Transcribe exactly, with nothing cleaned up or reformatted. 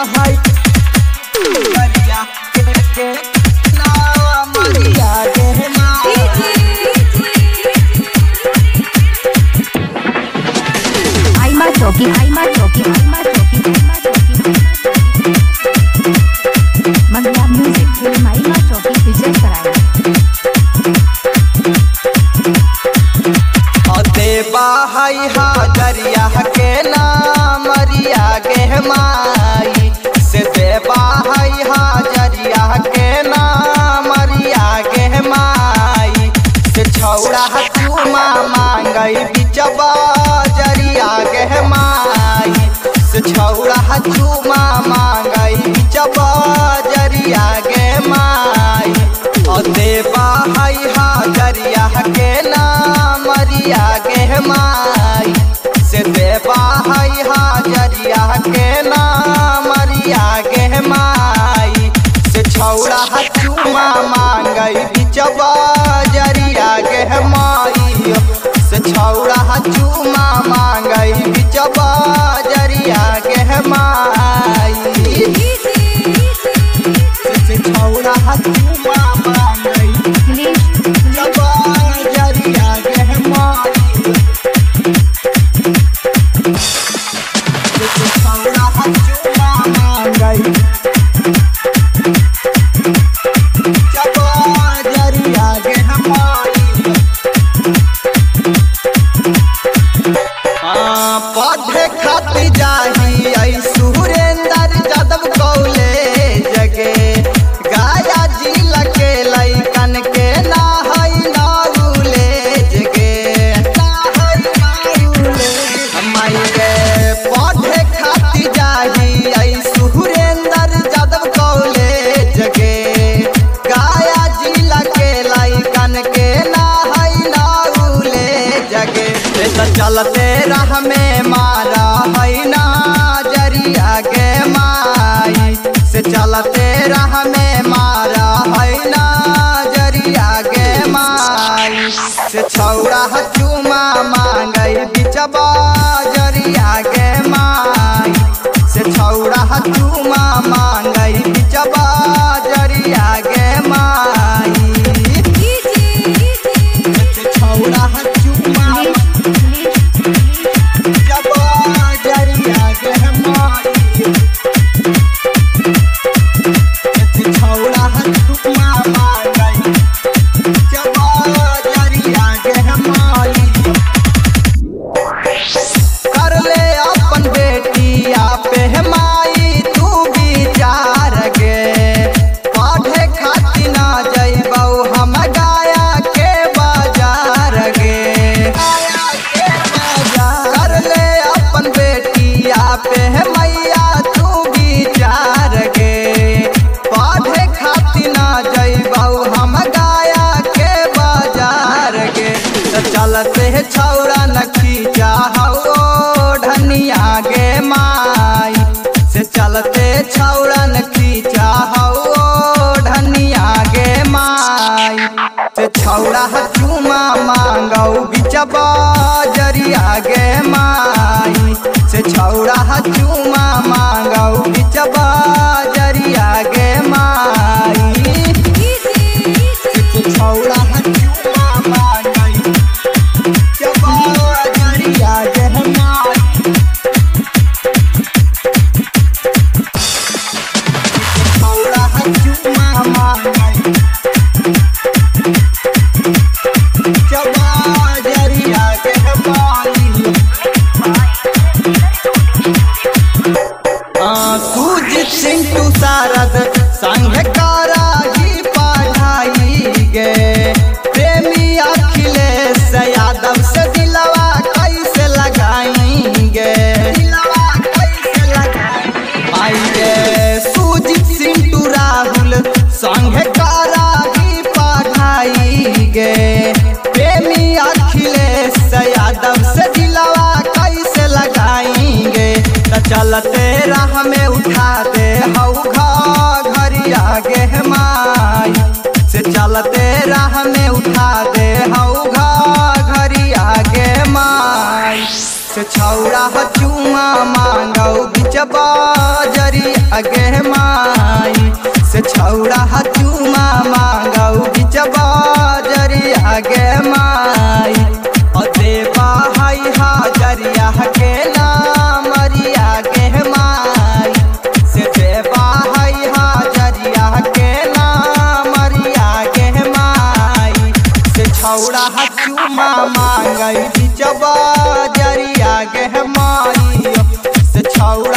हाय मरिया के के नाम मरिया के माई आईमा चौकी आईमा चौकी आईमा चौकी आईमा चौकी मंगला म्यूजिक फिल्म आईमा चौकी विजय कराया देवा हाय हाजरिया के नाम मरिया के माई से देवा हाय हाजरिया के नाम मरिया के माई से छौड़ा चूमा मांगई बिचबा जरिया के माई से छौड़ा चूमा मांगई बिचबा जरिया के माई और देवा हाय हाजरिया के नाम मरिया के माई से देवा हाय हाजरिया के नाम मरिया के माई से छौड़ा चूमा मांगई बिचबा जरिया के माई से छौड़ा चूमा मांगई बिचबा जरिया के माई से छौड़ा चूमा मांगई बिचबा जरिया के माई पढ़े खातिर जाही आई सुरेंद्र यादव कॉलेज गे गाया जिला के लइकन के ना हई नॉलेज गे ना हई नॉलेज माई गे पढ़े खातिर जाही आई सुरेंद्र यादव कॉलेज गे गाया जिला के लइकन के ना हई नॉलेज गे चलते राह में मारा है ना जरिया के माई से चलते राह में मारा है ना जरिया के माई से छौड़ा चूमा मांगई बिचबा जरिया के माई से छौड़ा चूमा मांगई बिचबा जरिया के माई से छौड़ा चूमा चलते छौड़ा न खींचा हो धनिया गे माई से चलते छौड़ा न खींचा हो धनिया गे माई से छौड़ा चूमा मांगौ बिचबा जरिया गे माई से छौड़ा चूमा मांगौ बिचबा जरिया गे माई से छौड़ा चूमा मांगई सुजीत सिंह तुषारद संग कराही पढ़ाई गे प्रेमी अखिलेश यादव से दिलवा कैसे लगाएंगे दिलवा कैसे लगाएंगे सुजीत सिंह तू राहुल संग कराही पढ़ाई गे प्रेमी अखिलेश यादव से दिलवा कैसे लगाएंगे चलते राह में उठा दे हौघा घरिया गे माई से चलते राह में उठा दे हौघा घरिया गे माई से छौड़ा चूमा मांगौ बिचबा जरिया छौड़ा चुमा मांगई बिचवा जरिया गे माइयो से छौड़ा